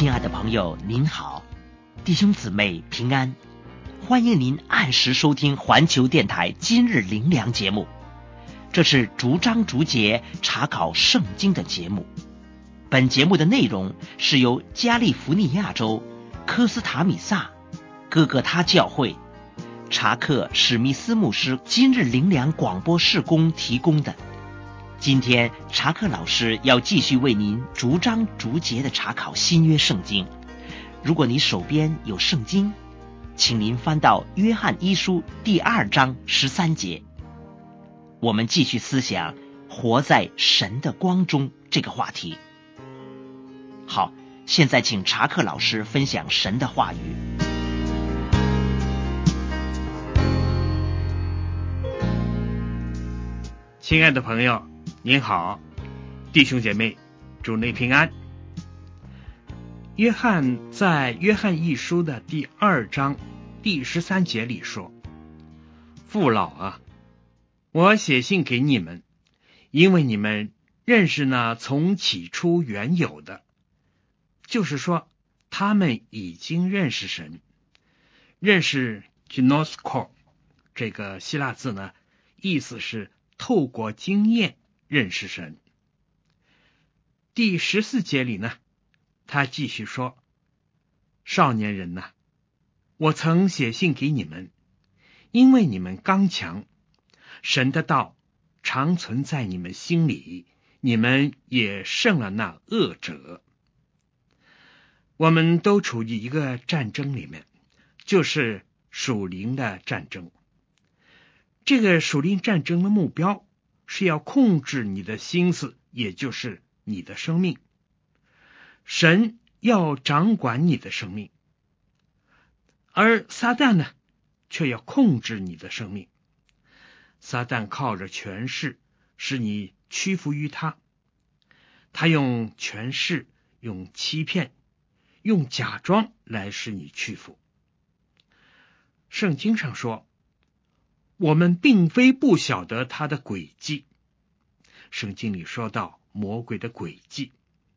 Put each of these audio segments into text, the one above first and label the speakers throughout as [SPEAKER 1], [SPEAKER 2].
[SPEAKER 1] 亲爱的朋友您好，弟兄姊妹平安，欢迎您按时收听环球电台今日灵粮节目。这是逐章逐节查考圣经的节目。本节目的内容是由加利福尼亚州科斯塔米萨哥哥他教会查克史密斯牧师今日灵粮广播事工提供的。今天查克老师要继续为您逐章逐节的查考新约圣经。如果你手边有圣经，请您翻到约翰一书第2章13节。我们继续思想活在神的光中这个话题。好，现在请查克老师分享神的话语。
[SPEAKER 2] 亲爱的朋友您好，弟兄姐妹主内平安。约翰在约翰一书的第2章第13节里说，父老啊，我写信给你们，因为你们认识那从起初原有的，就是说他们已经认识神。认识 gnosko 这个希腊字呢，意思是透过经验认识神。第14节里呢，他继续说，少年人呐，我曾写信给你们，因为你们刚强，神的道常存在你们心里，你们也胜了那恶者。我们都处于一个战争里面，就是属灵的战争。这个属灵战争的目标是要控制你的心思，也就是你的生命。神要掌管你的生命，而撒旦呢，却要控制你的生命。撒旦靠着权势使你屈服于他，他用权势，用欺骗，用假装来使你屈服。圣经上说，我们并非不晓得他的诡计。圣经里说到魔鬼的诡计，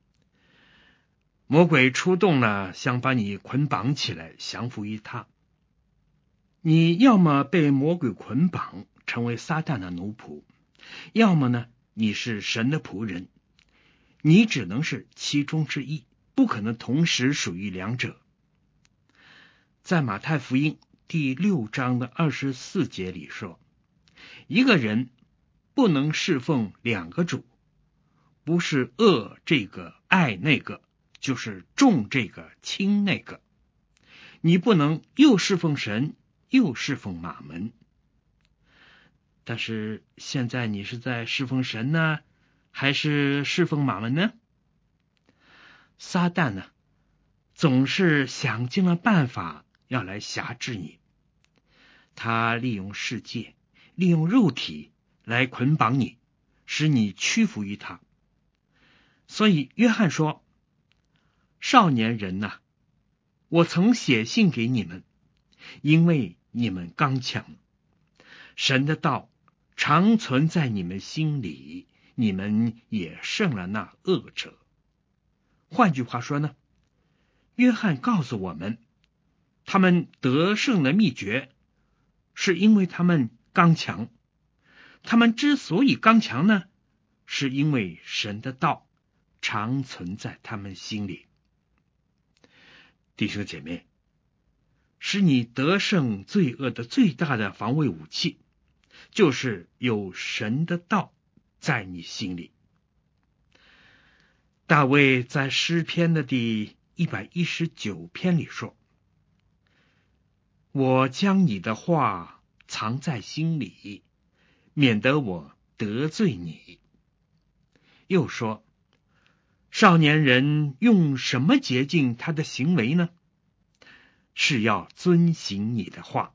[SPEAKER 2] 魔鬼出动了，想把你捆绑起来，降服于他。你要么被魔鬼捆绑，成为撒旦的奴仆，要么呢，你是神的仆人，你只能是其中之一，不可能同时属于两者。在马太福音第6章的24节里说，一个人不能侍奉2个主，不是恶这个爱那个，就是重这个轻那个。你不能又侍奉神又侍奉马门。但是现在你是在侍奉神呢，还是侍奉马门呢？撒旦呢，总是想尽了办法要来辖制你。他利用世界，利用肉体来捆绑你，使你屈服于他。所以约翰说，少年人呐，我曾写信给你们，因为你们刚强，神的道常存在你们心里，你们也胜了那恶者。换句话说呢，约翰告诉我们，他们得胜的秘诀是因为他们刚强。他们之所以刚强呢，是因为神的道常存在他们心里。弟兄姐妹，使你得胜罪恶的最大的防卫武器，就是有神的道在你心里。大卫在诗篇的第119篇里说，我将你的话藏在心里，免得我得罪你。又说，少年人用什么洁净他的行为呢？是要遵行你的话。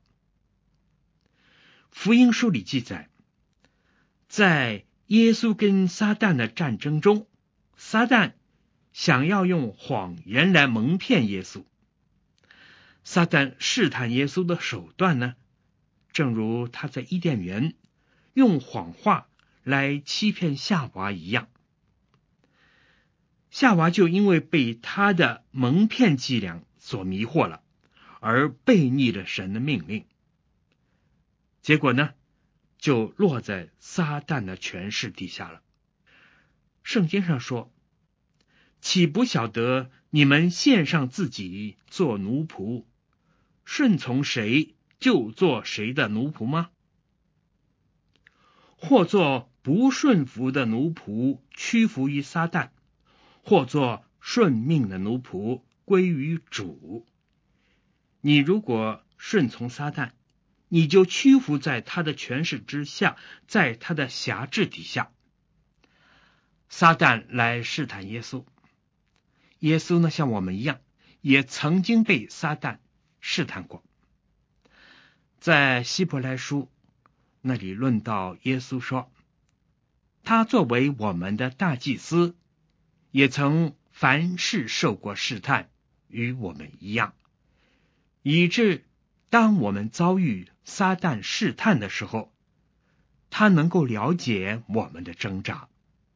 [SPEAKER 2] 福音书里记载，在耶稣跟撒旦的战争中，撒旦想要用谎言来蒙骗耶稣。撒旦试探耶稣的手段呢，正如他在伊甸园用谎话来欺骗夏娃一样。 夏娃就因为被他的蒙骗伎俩所迷惑了，而背逆了神的命令。结果呢，就落在撒旦的权势底下了。圣经上说，岂不晓得你们献上自己做奴仆，顺从谁就做谁的奴仆吗？或做不顺服的奴仆，屈服于撒旦，或做顺命的奴仆，归于主。你如果顺从撒旦，你就屈服在他的权势之下，在他的辖制底下。撒旦来试探耶稣，耶稣呢，像我们一样，也曾经被撒旦试探过。在希伯来书那里论到耶稣说，他作为我们的大祭司，也曾凡事受过试探，与我们一样，以致当我们遭遇撒旦试探的时候，他能够了解我们的挣扎。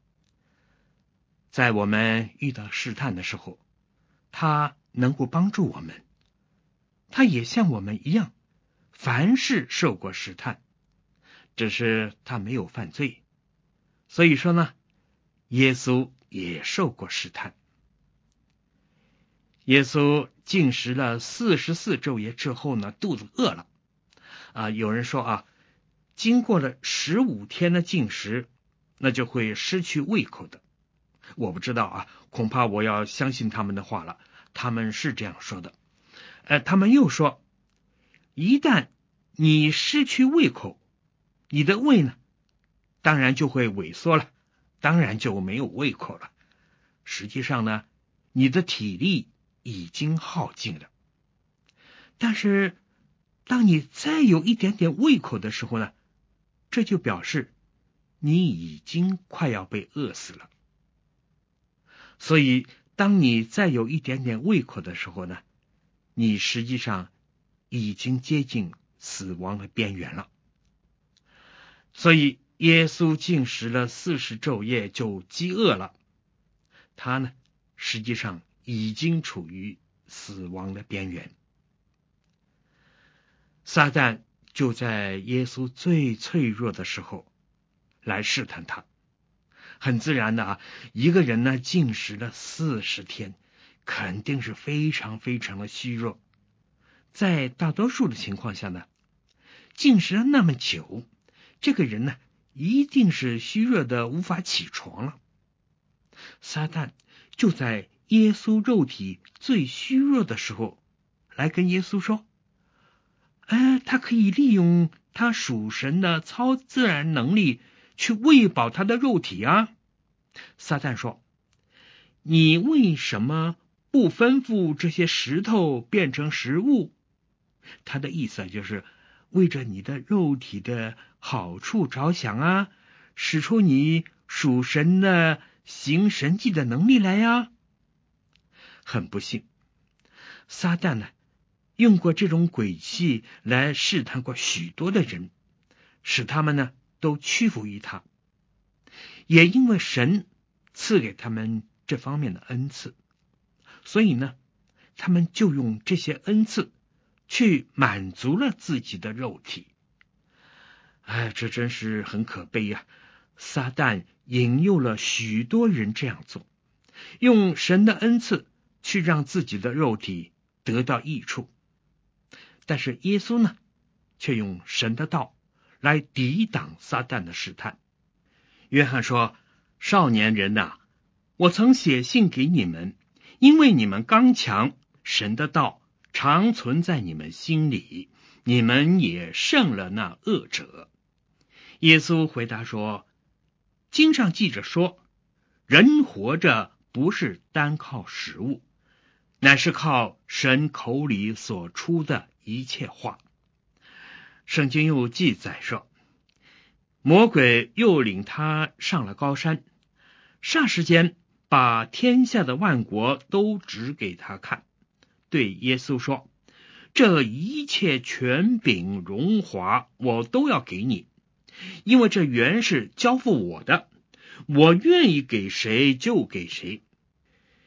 [SPEAKER 2] 在我们遇到试探的时候，他能够帮助我们。他也像我们一样，凡事受过试探，只是他没有犯罪。所以说呢，耶稣也受过试探。耶稣禁食了44昼夜之后呢，肚子饿了。有人说经过了15天的禁食，那就会失去胃口的。我不知道恐怕我要相信他们的话了，他们是这样说的。他们又说，一旦你失去胃口，你的胃呢，当然就会萎缩了，当然就没有胃口了。实际上呢，你的体力已经耗尽了。但是当你再有一点点胃口的时候呢，这就表示你已经快要被饿死了。所以当你再有一点点胃口的时候呢，你实际上已经接近死亡的边缘了。所以耶稣禁食了40昼夜就饥饿了，他呢，实际上已经处于死亡的边缘。撒旦就在耶稣最脆弱的时候来试探他。很自然的一个人呢，禁食了40天，肯定是非常非常的虚弱。在大多数的情况下呢，禁食了那么久，这个人呢，一定是虚弱的无法起床了。撒旦就在耶稣肉体最虚弱的时候来跟耶稣说，他可以利用他属神的超自然能力去喂饱他的肉体啊。撒旦说，你为什么不吩咐这些石头变成食物？他的意思就是为着你的肉体的好处着想啊，使出你属神的行神迹的能力来呀。很不幸，撒旦呢，用过这种诡计来试探过许多的人，使他们呢都屈服于他。也因为神赐给他们这方面的恩赐，所以呢，他们就用这些恩赐去满足了自己的肉体。这真是很可悲呀！撒旦引诱了许多人这样做，用神的恩赐去让自己的肉体得到益处。但是耶稣呢，却用神的道来抵挡撒旦的试探。约翰说，少年人呐，我曾写信给你们，因为你们刚强，神的道常存在你们心里，你们也胜了那恶者。耶稣回答说，经上记着说，人活着不是单靠食物，乃是靠神口里所出的一切话。圣经又记载说，魔鬼又领他上了高山，霎时间把天下的万国都指给他看，对耶稣说，这一切权柄荣华我都要给你，因为这原是交付我的，我愿意给谁就给谁。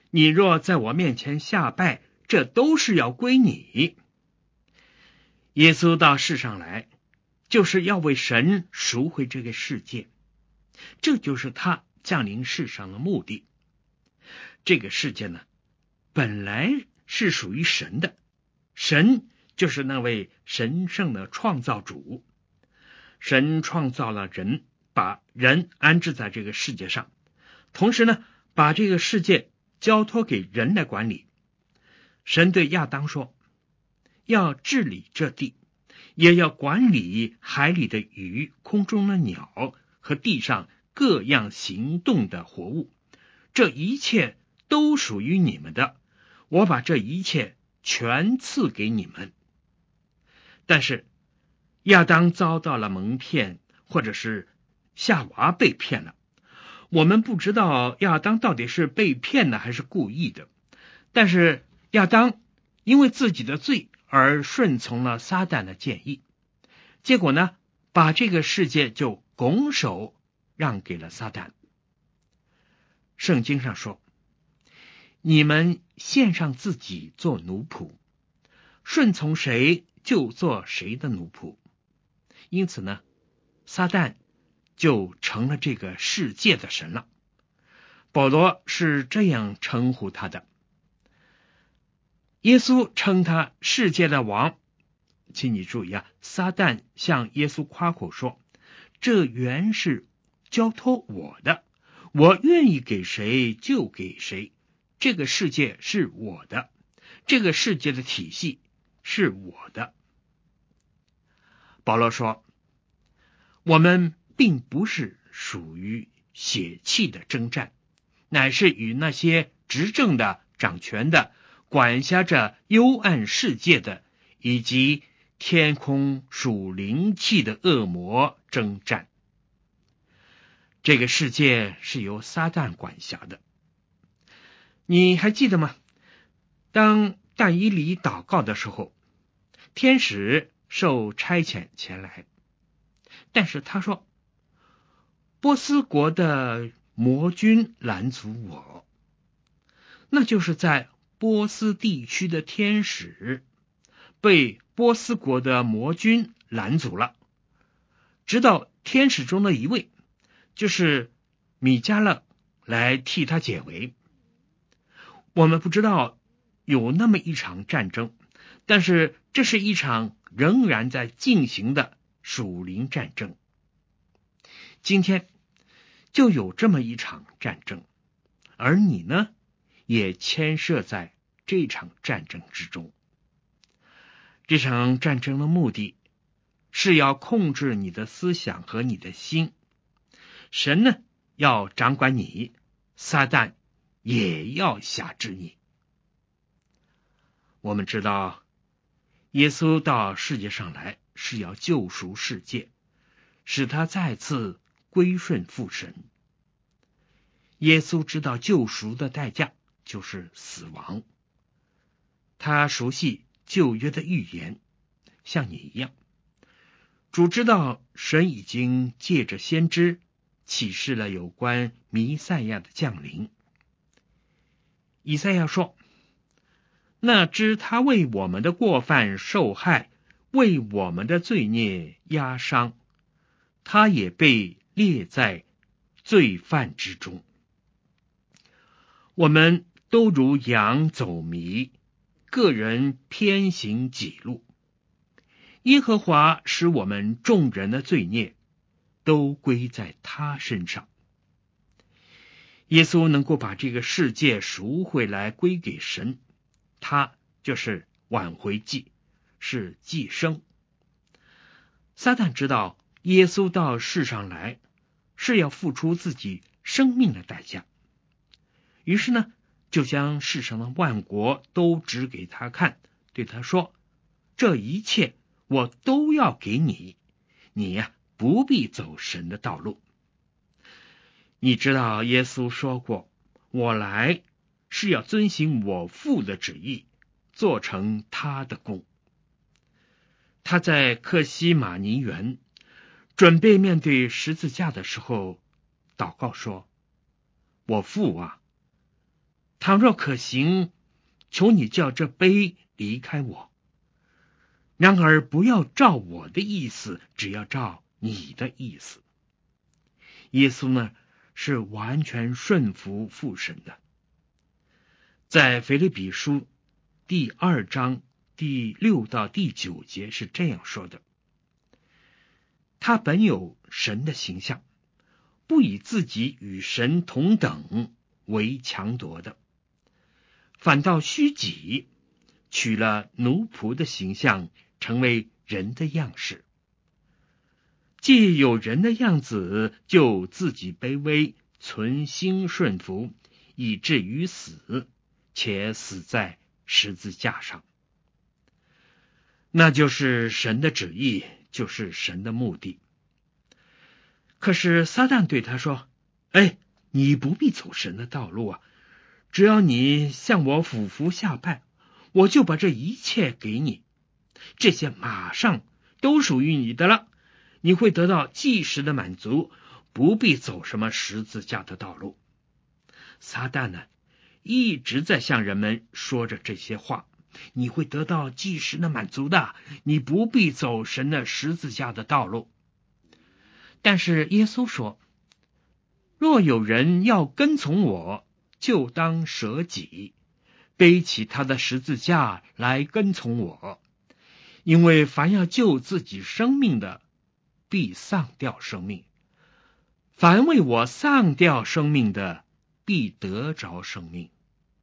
[SPEAKER 2] 你若在我面前下拜，这都是要归你。耶稣到世上来，就是要为神赎回这个世界，这就是他降临世上的目的。这个世界呢，本来是属于神的，神就是那位神圣的创造主。神创造了人，把人安置在这个世界上，同时呢，把这个世界交托给人来管理。神对亚当说，要治理这地，也要管理海里的鱼、空中的鸟和地上各样行动的活物，这一切都属于你们的，我把这一切全赐给你们。但是亚当遭到了蒙骗，或者是夏娃被骗了。我们不知道亚当到底是被骗的还是故意的，但是亚当因为自己的罪而顺从了撒旦的建议，结果呢，把这个世界就拱手让给了撒旦。圣经上说，你们献上自己做奴仆，顺从谁就做谁的奴仆。因此呢，撒旦就成了这个世界的神了。保罗是这样称呼他的。耶稣称他世界的王。请你注意啊，撒旦向耶稣夸口说，这原是交托我的，我愿意给谁就给谁，这个世界是我的，这个世界的体系是我的。保罗说，我们并不是属于血气的征战，乃是与那些执政的、掌权的、管辖着幽暗世界的，以及天空属灵气的恶魔征战。这个世界是由撒旦管辖的。你还记得吗？当但以理祷告的时候，天使受差遣前来，但是他说，波斯国的魔军拦阻我，那就是在波斯地区的天使被波斯国的魔军拦阻了，直到天使中的一位，就是米迦勒来替他解围。我们不知道有那么一场战争，但是这是一场仍然在进行的属灵战争。今天就有这么一场战争，而你呢，也牵涉在这场战争之中。这场战争的目的是要控制你的思想和你的心。神呢，要掌管你，撒旦也要辖制你。我们知道，耶稣到世界上来是要救赎世界，使他再次归顺父神。耶稣知道救赎的代价就是死亡，他熟悉旧约的预言，像你一样。主知道神已经借着先知启示了有关弥赛亚的降临。以赛亚说，那知他为我们的过犯受害，为我们的罪孽压伤，他也被列在罪犯之中。我们都如羊走迷，个人偏行己路，耶和华使我们众人的罪孽都归在他身上。耶稣能够把这个世界赎回来归给神，他就是挽回祭，是祭牲。撒旦知道耶稣到世上来是要付出自己生命的代价，于是呢，就将世上的万国都指给他看，对他说，这一切我都要给你，你呀，不必走神的道路。你知道耶稣说过，我来是要遵行我父的旨意，做成他的功。他在客西马尼园准备面对十字架的时候祷告说，我父啊， 倘若可行，求你叫这杯离开我。然而不要照我的意思，只要照你的意思。耶稣呢，是完全顺服父神的。在腓立比书第2章第6到第9节是这样说的：他本有神的形象，不以自己与神同等为强夺的，反倒虚己，取了奴仆的形象，成为人的样式。既有人的样子，就自己卑微，存心顺服，以至于死，且死在十字架上。那就是神的旨意，就是神的目的。可是撒旦对他说：你不必走神的道路啊，只要你向我俯伏下拜，我就把这一切给你，这些马上都属于你的了，你会得到即时的满足，不必走什么十字架的道路。撒旦呢，一直在向人们说着这些话，你会得到即时的满足的，你不必走神的十字架的道路。但是耶稣说，若有人要跟从我，就当舍己，背起他的十字架来跟从我。因为凡要救自己生命的，必丧掉生命；凡为我丧掉生命的，必得着生命。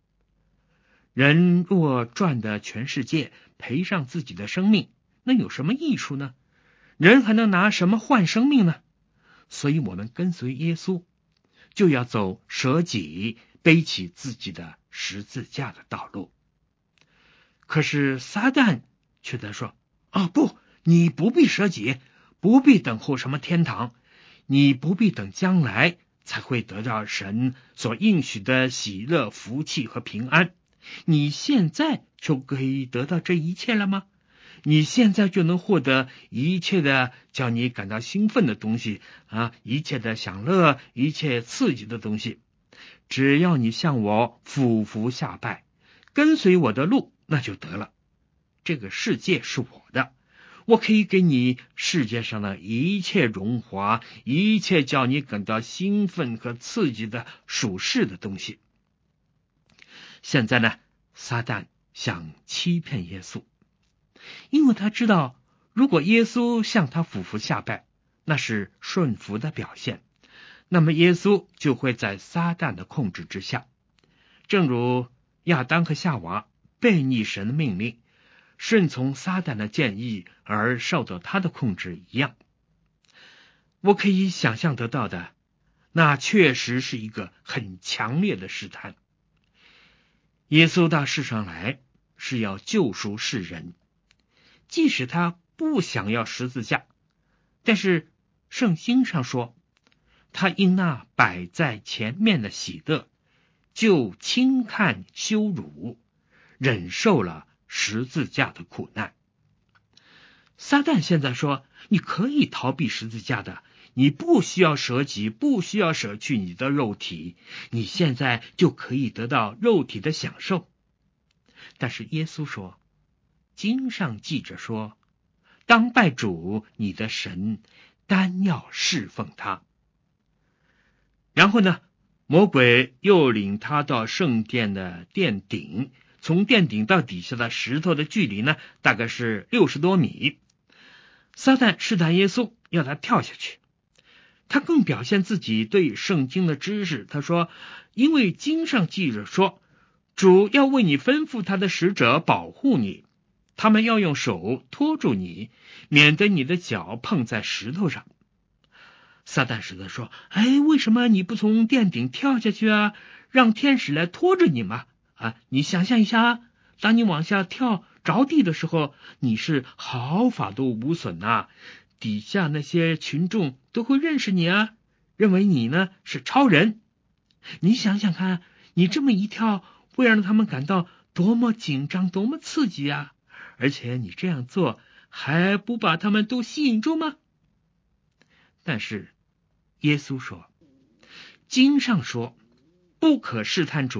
[SPEAKER 2] 人若赚得全世界，赔上自己的生命，那有什么益处呢？人还能拿什么换生命呢？所以我们跟随耶稣，就要走舍己，背起自己的十字架的道路。可是撒旦却在说：不，你不必舍己，不必等候什么天堂，你不必等将来才会得到神所应许的喜乐、福气和平安。你现在就可以得到这一切了吗？你现在就能获得一切的叫你感到兴奋的东西一切的享乐，一切刺激的东西。只要你向我俯伏下拜，跟随我的路，那就得了。这个世界是我的，我可以给你世界上的一切荣华，一切叫你感到兴奋和刺激的属世的东西。现在呢，撒旦想欺骗耶稣，因为他知道，如果耶稣向他俯伏下拜，那是顺服的表现，那么耶稣就会在撒旦的控制之下，正如亚当和夏娃背逆神的命令，顺从撒旦的建议而受到他的控制一样。我可以想象得到的，那确实是一个很强烈的试探。耶稣到世上来是要救赎世人，即使他不想要十字架，但是圣经上说，他因那摆在前面的喜乐，就轻看羞辱，忍受了十字架的苦难。撒旦现在说，你可以逃避十字架的，你不需要舍己，不需要舍去你的肉体，你现在就可以得到肉体的享受。但是耶稣说，经上记着说，当拜主你的神，单要侍奉他。然后呢，魔鬼又领他到圣殿的殿顶，从殿顶到底下的石头的距离呢，大概是60多米。撒旦试探耶稣，要他跳下去。他更表现自己对圣经的知识，他说，因为经上记着说，主要为你吩咐他的使者保护你，他们要用手托住你，免得你的脚碰在石头上。撒旦使得说，为什么你不从殿顶跳下去啊？让天使来拖着你嘛？你想象一下，当你往下跳着地的时候，你是毫发都无损底下那些群众都会认识你认为你呢是超人。你想想看，你这么一跳，会让他们感到多么紧张，多么刺激而且你这样做还不把他们都吸引住吗？但是耶稣说，经上说，不可试探主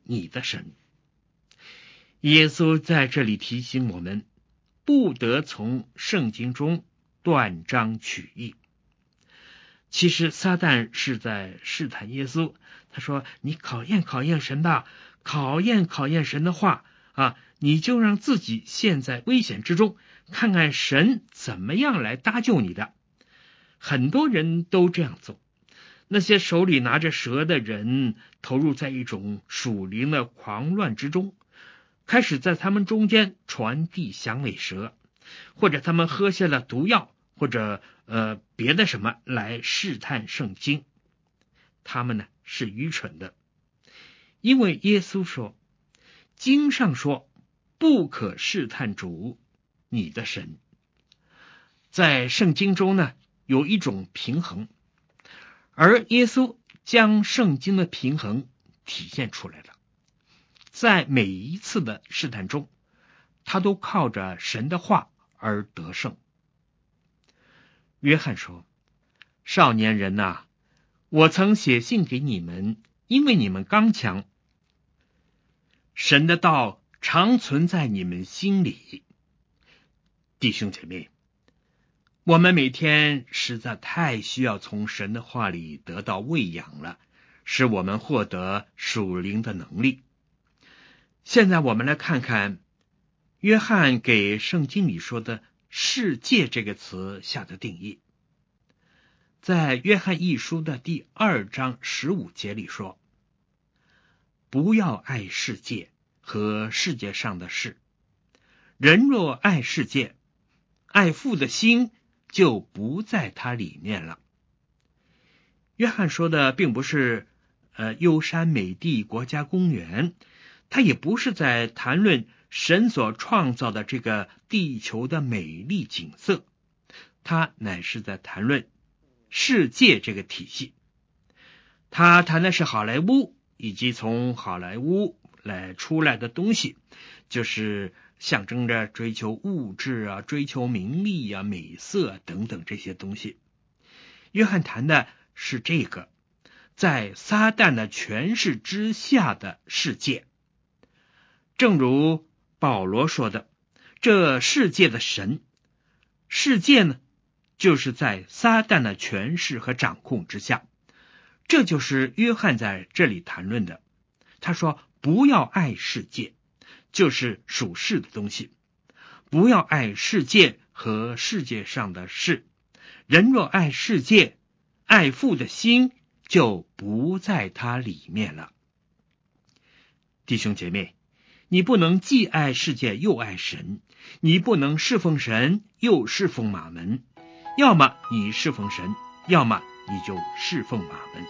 [SPEAKER 2] 你的神。耶稣在这里提醒我们，不得从圣经中断章取义。其实撒旦是在试探耶稣，他说你考验考验神吧，考验考验神的话啊，你就让自己陷在危险之中，看看神怎么样来搭救你的。很多人都这样做，那些手里拿着蛇的人投入在一种属灵的狂乱之中，开始在他们中间传递响尾蛇，或者他们喝下了毒药，或者别的什么来试探圣经。他们呢是愚蠢的，因为耶稣说，经上说不可试探主你的神。在圣经中呢有一种平衡，而耶稣将圣经的平衡体现出来了。在每一次的试探中，他都靠着神的话而得胜。约翰说，少年人啊，我曾写信给你们，因为你们刚强，神的道常存在你们心里。弟兄姐妹，我们每天实在太需要从神的话里得到喂养了，使我们获得属灵的能力。现在我们来看看约翰给圣经里说的世界这个词下的定义。在约翰一书的第2章15节里说，不要爱世界和世界上的事，人若爱世界，爱父的心就不在他里面了。约翰说的并不是优山美地国家公园，他也不是在谈论神所创造的这个地球的美丽景色，他乃是在谈论世界这个体系。他谈的是好莱坞以及从好莱坞来出来的东西，就是象征着追求物质啊、追求名利啊、美色等等这些东西。约翰谈的是这个在撒旦的权势之下的世界。正如保罗说的，这世界的神，世界呢就是在撒旦的权势和掌控之下。这就是约翰在这里谈论的。他说不要爱世界，就是属世的东西，不要爱世界和世界上的事，人若爱世界，爱父的心就不在他里面了。弟兄姐妹，你不能既爱世界又爱神，你不能侍奉神又侍奉马门，要么你侍奉神，要么你就侍奉马门。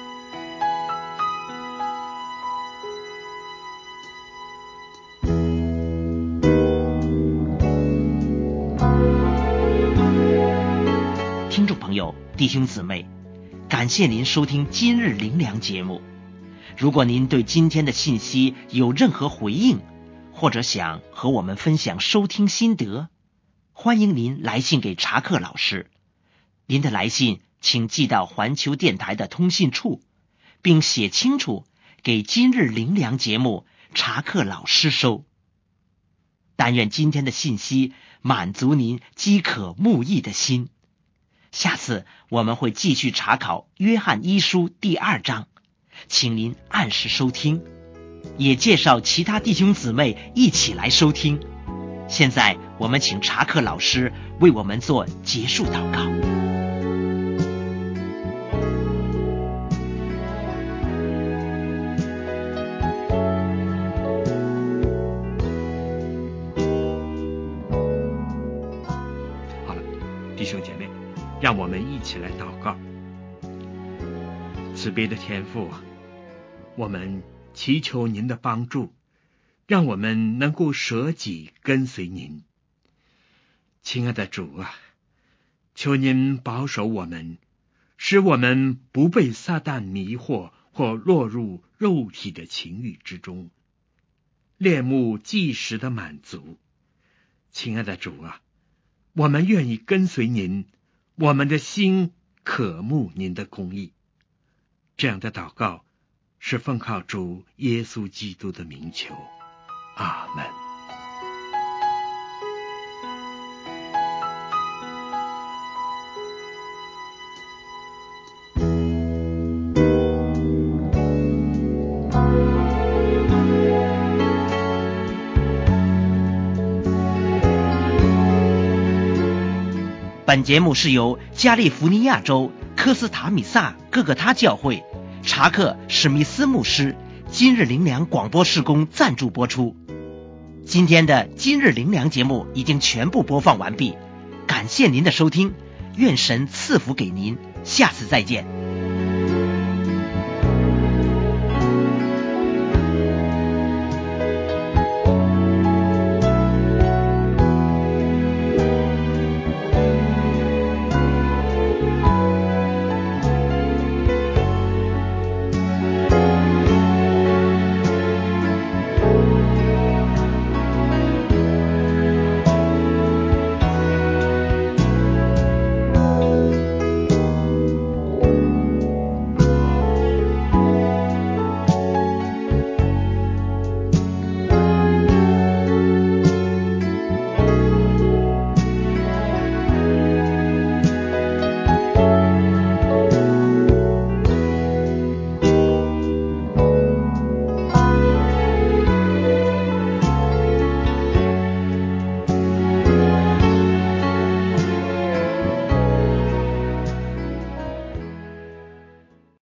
[SPEAKER 1] 听众朋友，弟兄姊妹，感谢您收听今日灵粮节目。如果您对今天的信息有任何回应，或者想和我们分享收听心得，欢迎您来信给查克老师。您的来信请寄到环球电台的通信处，并写清楚给今日灵粮节目查克老师收。但愿今天的信息满足您饥渴慕义的心。下次我们会继续查考约翰一书第2章，请您按时收听，也介绍其他弟兄姊妹一起来收听。现在我们请查克老师为我们做结束祷告。
[SPEAKER 2] 好了，弟兄姐妹，让我们一起来祷告。慈悲的天父，我们祈求您的帮助，让我们能够舍己跟随您。亲爱的主啊，求您保守我们，使我们不被撒旦迷惑或落入肉体的情欲之中，恋慕即时的满足。亲爱的主啊，我们愿意跟随您，我们的心渴慕您的公义。这样的祷告是奉靠主耶稣基督的名求，阿们。
[SPEAKER 1] 本节目是由加利福尼亚州科斯塔米萨各个他教会查克史密斯牧师今日灵粮广播事工赞助播出。今天的今日灵粮节目已经全部播放完毕，感谢您的收听，愿神赐福给您，下次再见。